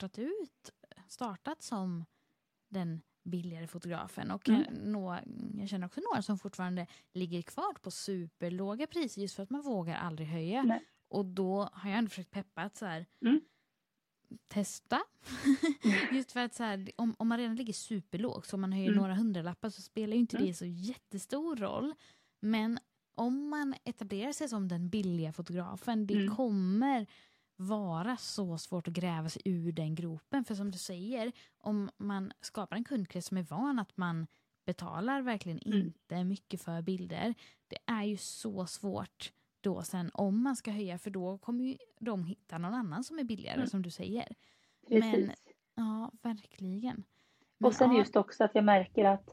startat som den billigare fotografen. Och jag känner också några som fortfarande ligger kvar på superlåga priser just för att man vågar aldrig höja. Nej. Och då har jag ändå försökt peppa att så här, testa. Just för att så här, om man redan ligger superlågt, så om man höjer några hundralappar, så spelar ju inte det så jättestor roll. Men om man etablerar sig som den billiga fotografen, det kommer vara så svårt att gräva sig ur den gropen. För som du säger, om man skapar en kundkrets som är van att man betalar verkligen inte mycket för bilder, det är ju så svårt då sen om man ska höja, för då kommer ju de hitta någon annan som är billigare, som du säger. Precis. Men ja, verkligen. Men, och sen just också att jag märker att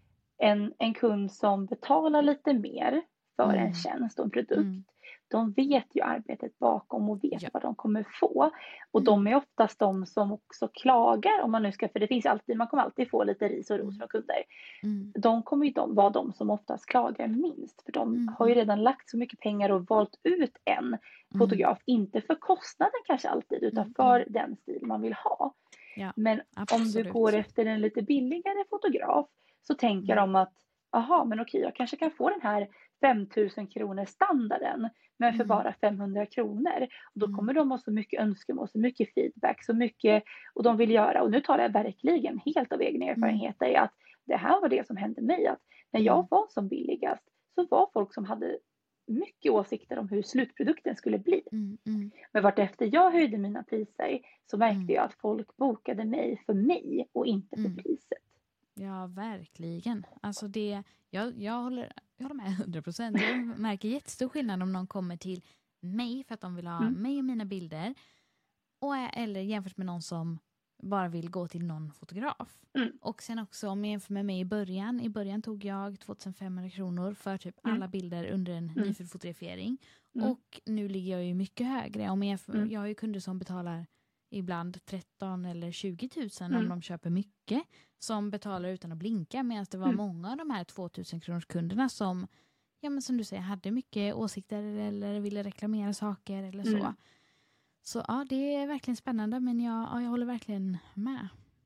en kund som betalar lite mer för en tjänst och en produkt, de vet ju arbetet bakom och vet vad de kommer få. Och de är oftast de som också klagar, om man nu ska, för det finns alltid, man kommer alltid få lite ris och ros från kunder. De kommer ju vara de som oftast klagar minst, för de har ju redan lagt så mycket pengar och valt ut en fotograf, inte för kostnaden kanske alltid, utan för den stil man vill ha. Ja, men absolut. om du går efter en lite billigare fotograf, så tänker de att aha, men okej, jag kanske kan få den här 5000 kronor standarden, men för bara 500 kronor. Och då kommer de ha så mycket önskemål, så mycket feedback, så mycket, och de vill göra. Och nu talar jag verkligen helt av egen erfarenhet, är att det här var det som hände mig. Att när jag var som billigast, så var folk som hade mycket åsikter om hur slutprodukten skulle bli. Men vartefter jag höjde mina priser, så märkte jag att folk bokade mig för mig och inte för priset. Ja, verkligen. Alltså jag håller med 100%. Jag märker jättestor skillnad om någon kommer till mig för att de vill ha mig och mina bilder, eller jämfört med någon som bara vill gå till någon fotograf. Och sen också om jag jämför med mig i början tog jag 2500 kronor för typ alla bilder under en nyfotografering. Och nu ligger jag ju mycket högre. Jag har ju kunder som betalar ibland 13 eller 20 000 om de köper mycket, som betalar utan att blinka, medan det var många av de här 2000 kronors kunderna som, ja men som du säger, hade mycket åsikter eller ville reklamera saker eller så. Så ja, det är verkligen spännande, men jag håller verkligen med.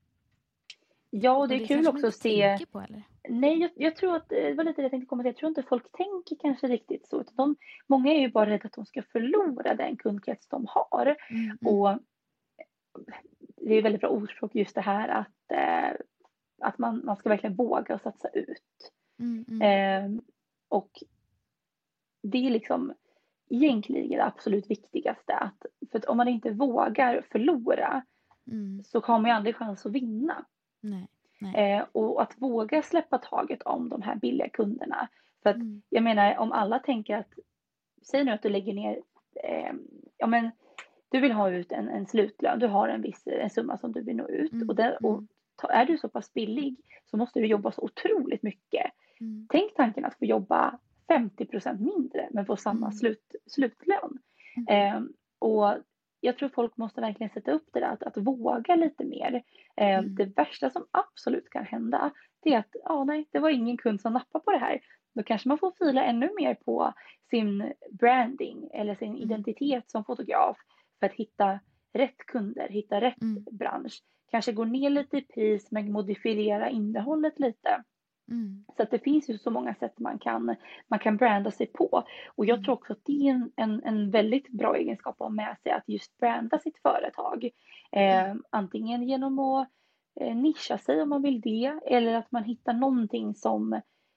Ja, och det är kul också att se. På, eller? Nej, jag tror att det var lite det jag tänkte komma till. Jag tror inte folk tänker kanske riktigt så. Många är ju bara rädda att de ska förlora den kundkrets de har. Och det är väldigt bra ordspråk just det här att man ska verkligen våga och satsa ut. Och det är liksom egentligen det absolut viktigaste. För att om man inte vågar förlora, så har man ju aldrig chans att vinna. Nej. Och att våga släppa taget om de här billiga kunderna. För att jag menar, om alla tänker att, säg nu att du lägger ner, men du vill ha ut en slutlön, du har en summa som du vill nå ut. Och är du så pass billig, så måste du jobba så otroligt mycket. Tänk tanken att få jobba 50% mindre, men få samma slutlön. Och jag tror folk måste verkligen sätta upp det där, att våga lite mer. Det värsta som absolut kan hända, det är att nej, det var ingen kund som nappade på det här. Då kanske man får fila ännu mer på sin branding eller sin identitet som fotograf, för att hitta rätt kunder, hitta rätt bransch. Kanske gå ner lite i pris, men modifiera innehållet lite. Så att det finns ju så många sätt man kan branda sig på. Och jag tror också att det är en väldigt bra egenskap att ha med sig, att just branda sitt företag. Antingen genom att nischa sig om man vill det, eller att man hittar någonting som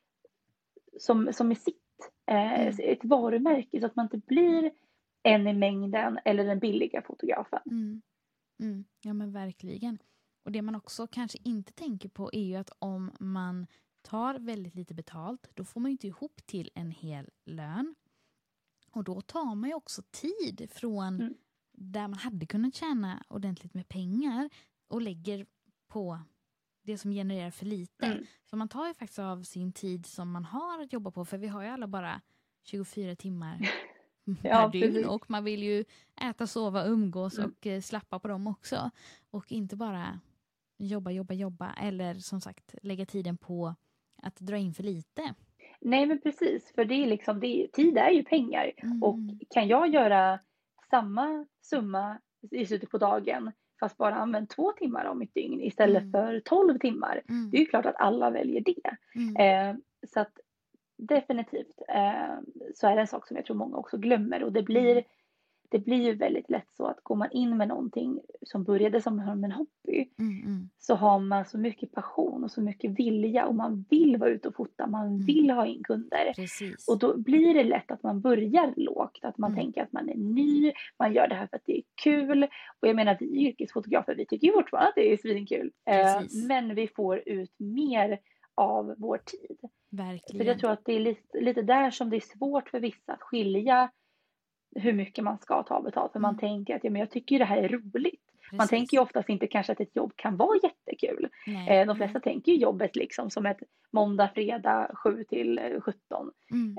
är sitt. Ett varumärke, så att man inte blir en i mängden eller den billiga fotografen. Ja, men verkligen. Och det man också kanske inte tänker på är ju att om man tar väldigt lite betalt, då får man ju inte ihop till en hel lön. Och då tar man ju också tid från där man hade kunnat tjäna ordentligt med pengar och lägger på det som genererar för lite. Så man tar ju faktiskt av sin tid som man har att jobba på, för vi har ju alla bara 24 timmar per dygn, och man vill ju äta, sova, umgås och slappa på dem också. Och inte bara jobba eller som sagt lägga tiden på att dra in för lite. Nej, men precis, för det är liksom, tid är ju pengar. Och kan jag göra samma summa i slutet på dagen, fast bara använt 2 timmar av mitt dygn istället för 12 timmar, det är ju klart att alla väljer det. Så att definitivt så är det en sak som jag tror många också glömmer, och det blir det blir ju väldigt lätt så att går man in med någonting som började som en hobby, så har man så mycket passion och så mycket vilja och man vill vara ute och fota, man vill ha in kunder. Precis. Och då blir det lätt att man börjar lågt, att man tänker att man är ny, man gör det här för att det är kul. Och jag menar, vi är yrkesfotografer, vi tycker ju fortfarande att det är svinkul. Men vi får ut mer av vår tid. Verkligen. Så jag tror att det är lite där som det är svårt för vissa att skilja hur mycket man ska ta betalt. För man tänker att jag tycker ju det här är roligt. Precis. Man tänker ju oftast inte kanske att ett jobb kan vara jättekul. De flesta tänker ju jobbet liksom som ett måndag, fredag 7 till 17.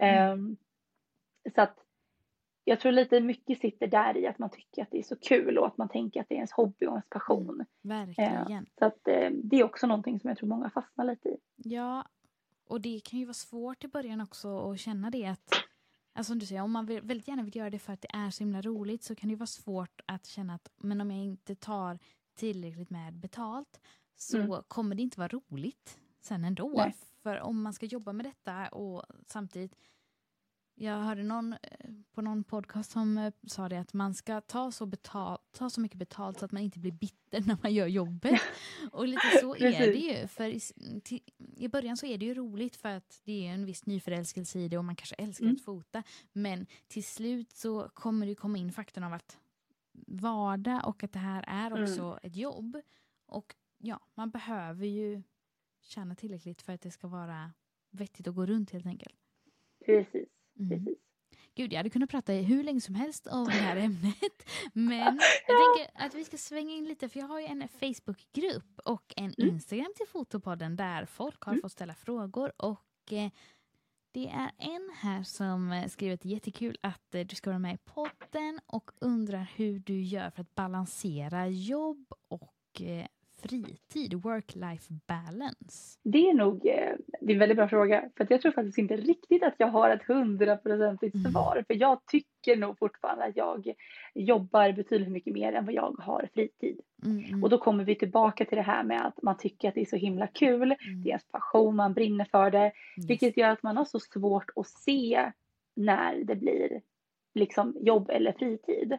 Så att jag tror lite mycket sitter där i att man tycker att det är så kul och att man tänker att det är ens hobby och ens passion. Verkligen. Så att det är också någonting som jag tror många fastnar lite i. Ja, och det kan ju vara svårt i början också att känna det att, alltså som du säger, om man väldigt gärna vill göra det för att det är så himla roligt, så kan det ju vara svårt att känna att, men om jag inte tar tillräckligt med betalt så kommer det inte vara roligt sen ändå. Nej. För om man ska jobba med detta och samtidigt, jag hörde någon på någon podcast som sa det att man ska ta så mycket betalt så att man inte blir bitter när man gör jobbet. Och lite så är det ju. För i början så är det ju roligt för att det är en viss nyförälskelse i det och man kanske älskar att fota. Men till slut så kommer det komma in faktorn av att vardag och att det här är också ett jobb. Och ja, man behöver ju tjäna tillräckligt för att det ska vara vettigt att gå runt helt enkelt. Precis. Precis. Gud, jag hade kunnat prata hur länge som helst om det här ämnet. Men jag tänker att vi ska svänga in lite. För jag har ju en Facebookgrupp och en Instagram till Fotopodden där folk har fått ställa frågor. Och det är en här som skriver att det är jättekul att du ska vara med i podden och undrar hur du gör för att balansera jobb och fritid, work-life balance? Det är en väldigt bra fråga. För att jag tror faktiskt inte riktigt att jag har ett 100% svar. För jag tycker nog fortfarande att jag jobbar betydligt mycket mer än vad jag har fritid. Och då kommer vi tillbaka till det här med att man tycker att det är så himla kul. Det är ens passion, man brinner för det. Vilket gör att man har så svårt att se när det blir liksom jobb eller fritid.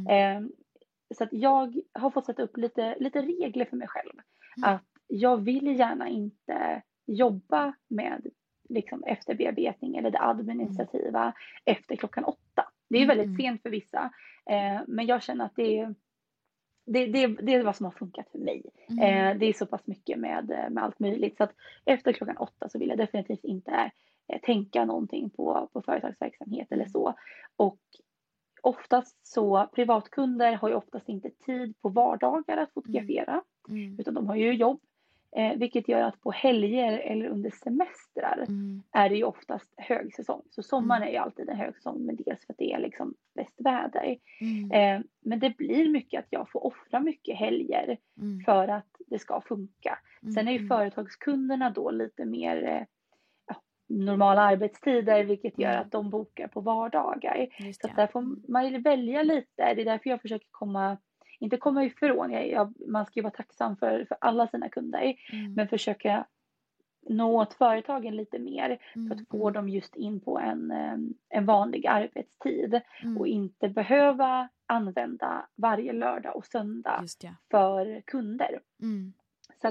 Så att jag har fått sätta upp lite regler för mig själv. Att jag vill gärna inte jobba med liksom efterbearbetning eller det administrativa efter 8:00. Det är väldigt sent för vissa. Men jag känner att det är vad som har funkat för mig. Det är så pass mycket med allt möjligt. Så att efter 8:00 så vill jag definitivt inte tänka någonting på företagsverksamhet eller så. Och oftast så, privatkunder har ju oftast inte tid på vardagar att fotografera. Utan de har ju jobb. Vilket gör att på helger eller under semestrar är det ju oftast högsäsong. Så sommaren är ju alltid en högsäsong, men dels för att det är liksom bäst väder. Men det blir mycket att jag får offra mycket helger för att det ska funka. Sen är ju företagskunderna då lite mer normala arbetstider, vilket gör att de bokar på vardagar. Så att där får man ju välja lite. Det är därför jag försöker inte komma ifrån. Man ska ju vara tacksam för alla sina kunder. Men försöka nå åt företagen lite mer. För att få dem just in på en vanlig arbetstid. Och inte behöva använda varje lördag och söndag för kunder. Så att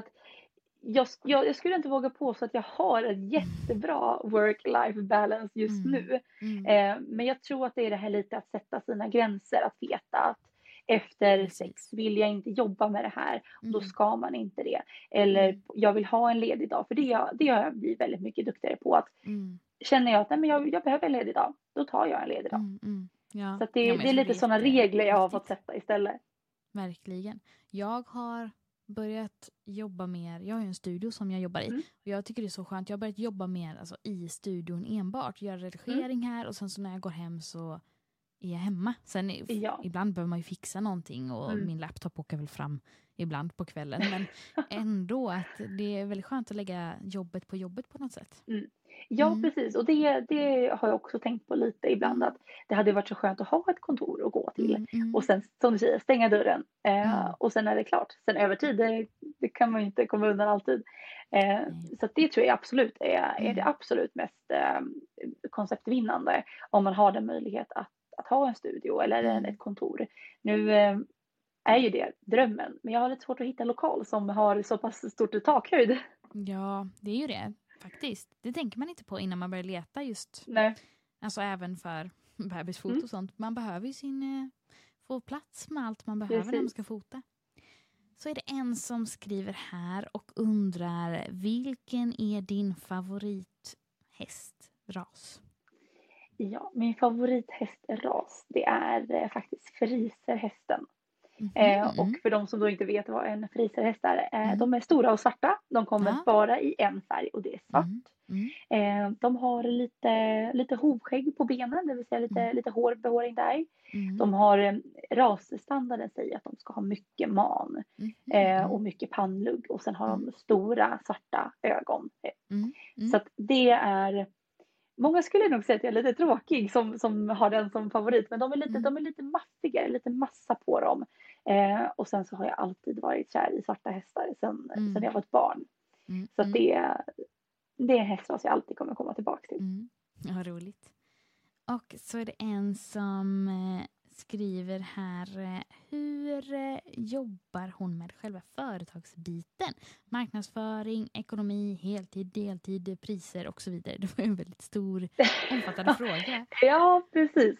jag skulle inte våga påstå att jag har ett jättebra work-life balance just nu. Men jag tror att det är det här lite att sätta sina gränser. Att veta att efter 6 vill jag inte jobba med det här. Och då ska man inte det. Eller jag vill ha en ledig dag. För det har jag blivit väldigt mycket duktigare på. Att känner jag att nej, men jag behöver en ledig dag. Då tar jag en ledig dag. Så att det är lite sådana regler jag har fått sätta istället. Verkligen. Jag har börjat jobba mer. Jag har ju en studio som jag jobbar i. Och jag tycker det är så skönt. Jag har börjat jobba mer alltså, i studion enbart. Göra redigering här. Och sen så när jag går hem så är jag hemma. Sen ibland behöver man ju fixa någonting. Och min laptop åker väl fram ibland på kvällen. Men ändå att det är väldigt skönt att lägga jobbet på något sätt. Ja, precis. Och det har jag också tänkt på lite ibland. Att det hade varit så skönt att ha ett kontor att gå till. Och sen, som du säger, stänga dörren. Och sen är det klart. Sen övertid, det kan man ju inte komma undan alltid. Så att det tror jag absolut är det absolut mest konceptvinnande. Om man har den möjlighet att att ha en studio eller ett kontor. Nu är ju det drömmen, men jag har lite svårt att hitta en lokal som har så pass stort takhöjd. Ja, det är ju det faktiskt. Det tänker man inte på innan man börjar leta just. Nej. Alltså även för bebisfoto och sånt. Man behöver ju få plats med allt man behöver när man ska fota. Så är det en som skriver här och undrar, vilken är din favorithästras? Ja, min favorithästras, det är faktiskt friserhästen. Och för de som då inte vet vad en friserhäst är, de är stora och svarta. De kommer bara i en färg och det är svart. De har lite hovskägg på benen, det vill säga lite hårbehåring där. De har rasstandarden säger att de ska ha mycket man och mycket pannlugg. Och sen har de stora svarta ögon. Så att det är... Många skulle nog säga att jag är lite tråkig som har den som favorit. Men de är lite maffigare, lite massa på dem. Och sen så har jag alltid varit kär i svarta hästar sen jag var ett barn. Så att det är en hästras jag alltid kommer komma tillbaka till. Ja, roligt. Och så är det en som skriver här, hur jobbar hon med själva företagsbiten? Marknadsföring, ekonomi, heltid, deltid, priser och så vidare. Det var en väldigt stor, omfattande fråga. Ja, precis.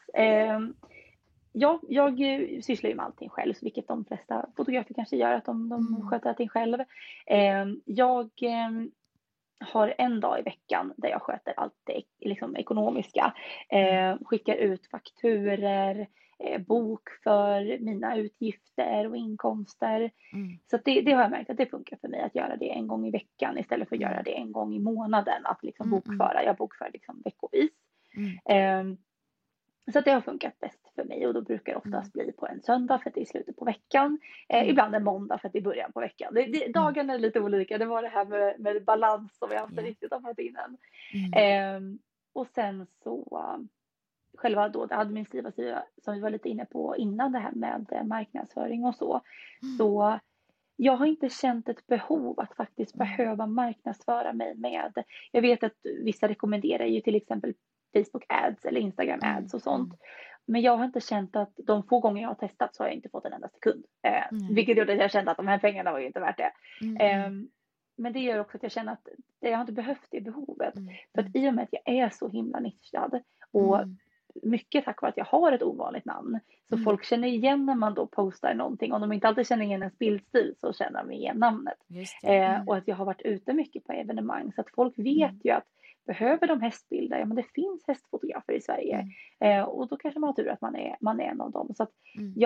Jag sysslar ju med allting själv, vilket de flesta fotografer kanske gör, att de sköter allting själv. Jag har en dag i veckan där jag sköter allt det liksom ekonomiska. Skickar ut fakturer, bokför mina utgifter och inkomster. Så det har jag märkt att det funkar för mig att göra det en gång i veckan istället för att göra det en gång i månaden. Att liksom bokföra. Jag bokför liksom veckovis. Så att det har funkat bäst för mig och då brukar det oftast bli på en söndag för att det är slutet på veckan. Ibland en måndag för att det är början på veckan. Dagarna är lite olika. Det var det här med balans som jag inte riktigt har fått in än. Och sen så själva då det administrativa som vi var lite inne på innan, det här med marknadsföring och så. Så jag har inte känt ett behov att faktiskt behöva marknadsföra mig med. Jag vet att vissa rekommenderar ju till exempel Facebook ads eller Instagram ads och sånt. Men jag har inte känt att de få gånger jag har testat så har jag inte fått en enda sekund. Vilket gjorde att jag kände att de här pengarna var ju inte värt det. Men det gör också att jag känner att jag har inte behövt det behovet. För att i och med att jag är så himla nischad och mycket tack vare att jag har ett ovanligt namn. Så folk känner igen när man då postar någonting. Om de inte alltid känner igen en bildstil så känner de igen namnet. Och att jag har varit ute mycket på evenemang. Så att folk vet ju att behöver de hästbilder, ja men det finns hästfotografer i Sverige. Och då kanske man har tur att man är en av dem. Så att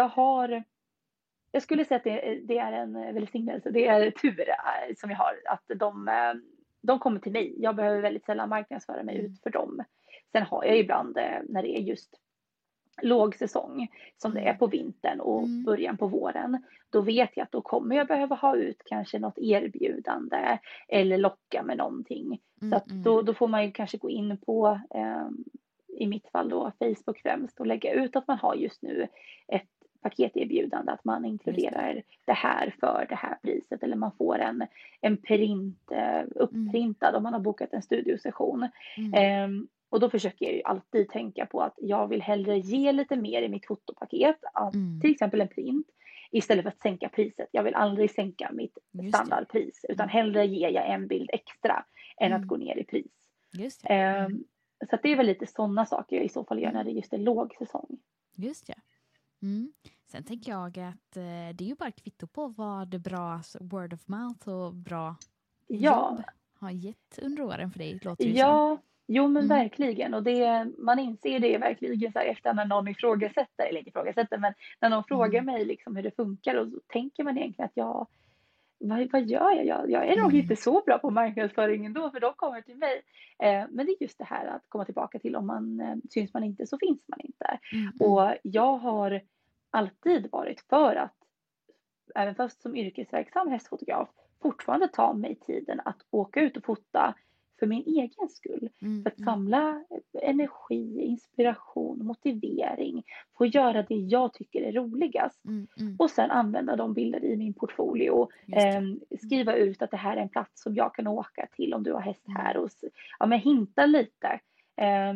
jag skulle säga att det är en välsignelse. Det är tur som jag har. Att de kommer till mig. Jag behöver väldigt sällan marknadsföra mig ut för dem. Sen har jag ibland när det är just lågsäsong som det är på vintern och början på våren. Då vet jag att då kommer jag behöva ha ut kanske något erbjudande eller locka med någonting. Så att då får man ju kanske gå in på i mitt fall då Facebook främst och lägga ut att man har just nu ett paketerbjudande, att man inkluderar det här för det här priset, eller man får en print uppprintad om man har bokat en studiosession. Och då försöker jag ju alltid tänka på att jag vill hellre ge lite mer i mitt fotopaket, till exempel en print, istället för att sänka priset. Jag vill aldrig sänka mitt standardpris, utan hellre ger jag en bild extra än att gå ner i pris. Så att det är väl lite sådana saker jag i så fall gör när det just är lågsäsong. Just det. Sen tänker jag att det är ju bara kvitto på vad bra word of mouth och bra jobb har gett under åren för dig. Låter det som. Jo men verkligen. Och man inser det verkligen så här efter när någon ifrågasätter, men när någon frågar mig liksom hur det funkar, och så tänker man egentligen att vad gör jag? Jag är nog inte så bra på marknadsföring ändå, för de kommer till mig. Men det är just det här att komma tillbaka till, om man syns man inte så finns man inte. Och jag har alltid varit för att, även fast som yrkesverksam hästfotograf, fortfarande ta mig tiden att åka ut och fota för min egen skull. För att samla energi, inspiration, motivering. Få göra det jag tycker är roligast. Och sen använda de bilder i min portfolio. Skriva ut att det här är en plats som jag kan åka till om du har häst här. Och hinta lite.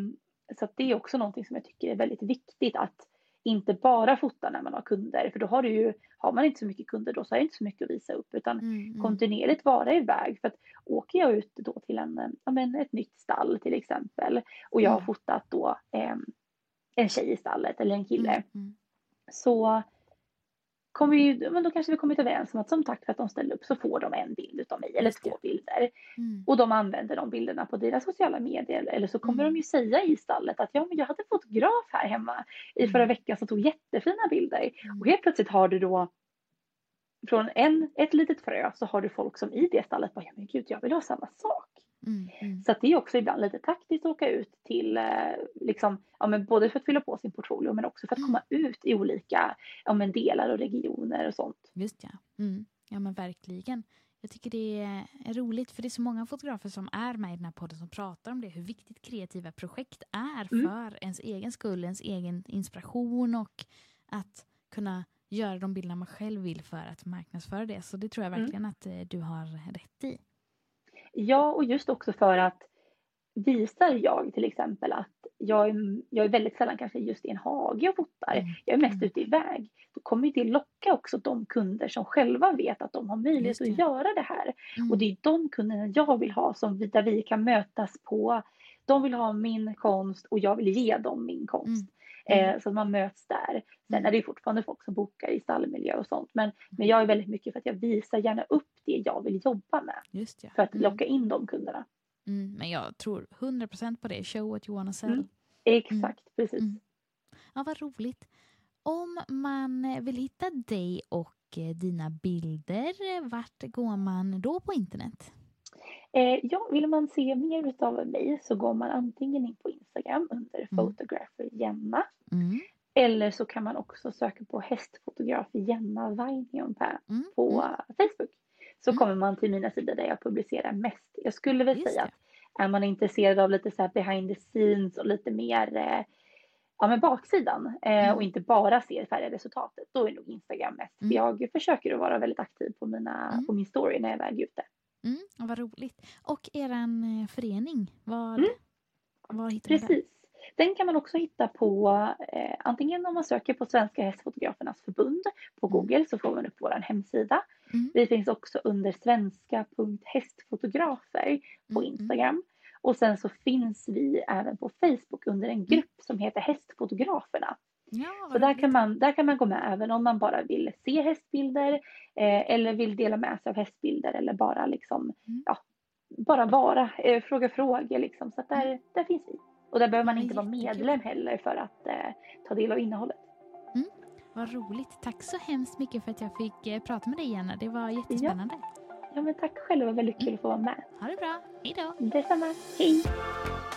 Så att det är också någonting som jag tycker är väldigt viktigt, att inte bara fota när man har kunder, för då har man inte så mycket kunder, då så är det inte så mycket att visa upp, utan kontinuerligt vara iväg. För att åker jag ut då till ett nytt stall till exempel, och jag har fotat då en tjej i stallet eller en kille, så då kanske vi kommit överens om att som tack för att de ställer upp så får de en bild utav mig eller 2 bilder. Och de använder de bilderna på deras sociala medier, eller så kommer de ju säga i stallet att men jag hade fotograf här hemma i förra veckan som tog jättefina bilder. Och helt plötsligt har du då från ett litet frö, så har du folk som i det stallet bara, men gud, jag vill ha samma sak. Så att det är också ibland lite taktiskt att åka ut till både för att fylla på sin portfolio, men också för att komma ut i olika delar och regioner och sånt. Just ja. Ja, men verkligen. Jag tycker det är roligt, för det är så många fotografer som är med i den här podden som pratar om det, hur viktigt kreativa projekt är för ens egen skull, ens egen inspiration, och att kunna göra de bilderna man själv vill för att marknadsföra det. Så det tror jag verkligen att du har rätt i. Ja, och just också för att visar jag till exempel att jag är väldigt sällan kanske just i en hage och fotar. Jag är mest ute i väg. Då kommer det locka också de kunder som själva vet att de har möjlighet att göra det här. Och det är de kunderna jag vill ha, där vi kan mötas på. De vill ha min konst och jag vill ge dem min konst. Så att man möts där. Sen är det fortfarande folk som bokar i stallmiljö och sånt. Men jag är väldigt mycket för att jag visar gärna upp det jag vill jobba med. Just ja. För att locka in de kunderna. Men jag tror 100% på det. Show what you wanna sell. Exakt, precis. Ja, vad roligt. Om man vill hitta dig och dina bilder, vart går man då på internet? Vill man se mer av mig så går man antingen in på Instagram under Photographer Jenna. Eller så kan man också söka på hästfotograf Jenna Vainionpää på Facebook. Så kommer man till mina sidor där jag publicerar mest. Jag skulle väl säga att är man intresserad av lite så här behind the scenes och lite mer med baksidan och inte bara ser färdiga resultatet, då är nog Instagram mest. För jag försöker att vara väldigt aktiv på min story när jag är väl ute. Vad roligt. Och eran förening, var hittar man Precis. den? Den kan man också hitta på antingen om man söker på Svenska hästfotografernas förbund på Google, så får man upp vår hemsida. Vi finns också under svenska.hästfotografer på Instagram. Och sen så finns vi även på Facebook under en grupp som heter Hästfotograferna. Ja, så där kan man gå med även om man bara vill se hästbilder eller vill dela med sig av hästbilder, eller bara bara vara, fråga frågor liksom. Så att där finns vi. Och där behöver man inte vara medlem heller för att ta del av innehållet. Vad roligt. Tack så hemskt mycket för att jag fick prata med dig, Jenna. Det var jättespännande. Ja, men tack själv. Det var väldigt kul att få vara med. Ha det bra. Hej då. Detsamma. Hej.